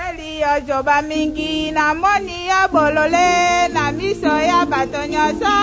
Eli ojoba mingi na moni ya bolole na miso ya bato nyonso